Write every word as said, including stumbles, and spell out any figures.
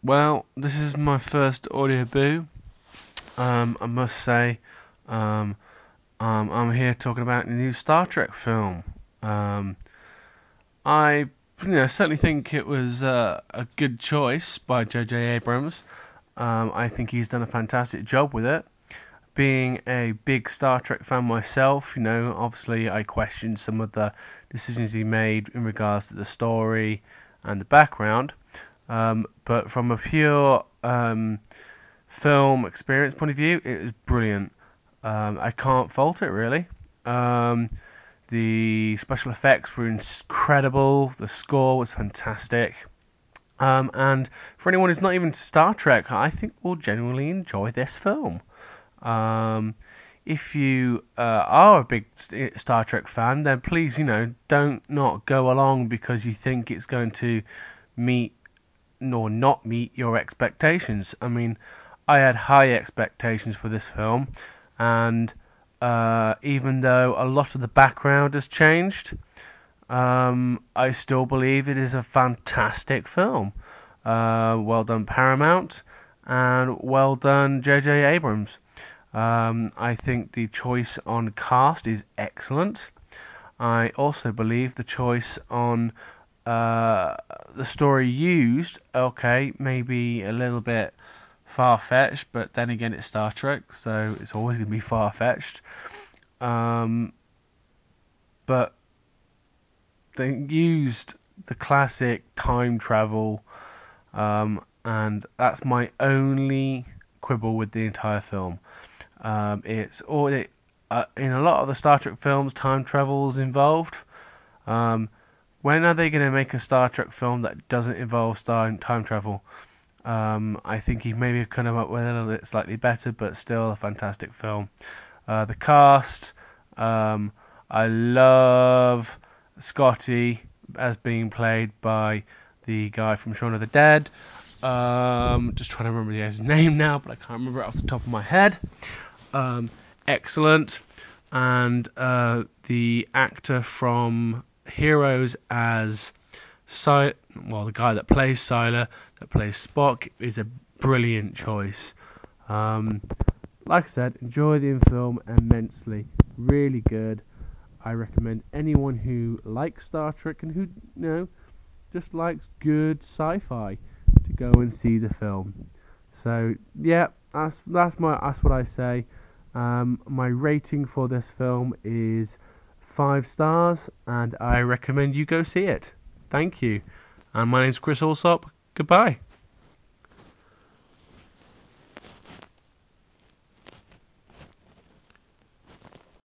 Well, this is my first audio boo. Um, I must say, um, um, I'm here talking about the new Star Trek film. Um, I you know, certainly think it was uh, a good choice by J J. Abrams. Um, I think he's done a fantastic job with it. Being a big Star Trek fan myself, you know, obviously I questioned some of the decisions he made in regards to the story and the background. Um, but from a pure um, film experience point of view, it was brilliant. Um, I can't fault it really. Um, the special effects were incredible. The score was fantastic. Um, and for anyone who's not even Star Trek, I think will genuinely enjoy this film. Um, if you uh, are a big Star Trek fan, then please, you know, don't not go along because you think it's going to meet or not meet your expectations. I mean, I had high expectations for this film, and uh, even though a lot of the background has changed, um, I still believe it is a fantastic film. Uh, well done, Paramount, and well done, J J. Abrams. Um, I think the choice on cast is excellent. I also believe the choice on uh, the story used, okay, maybe a little bit far-fetched, but then again it's Star Trek, so it's always going to be far-fetched. Um, but they used the classic time travel, um, and that's my only quibble with the entire film. Um, it's all it, uh, in a lot of the Star Trek films, time travel's involved. Um, when are they going to make a Star Trek film that doesn't involve star time travel? Um, I think he maybe could come up with a little bit slightly better, but still a fantastic film. Uh, the cast, um, I love Scotty as being played by the guy from Shaun of the Dead. Um, just trying to remember his name now, but I can't remember it off the top of my head. Um, excellent. And uh, the actor from Heroes as Si- well, the guy that plays Siler, that plays Spock, is a brilliant choice. Um, like I said, enjoy the film immensely. Really good. I recommend anyone who likes Star Trek and who you know just likes good sci-fi to go and see the film. So yeah, that's that's my that's what I say. Um, my rating for this film is five stars, and I recommend you go see it. Thank you. And my name's Chris Allsop. Goodbye.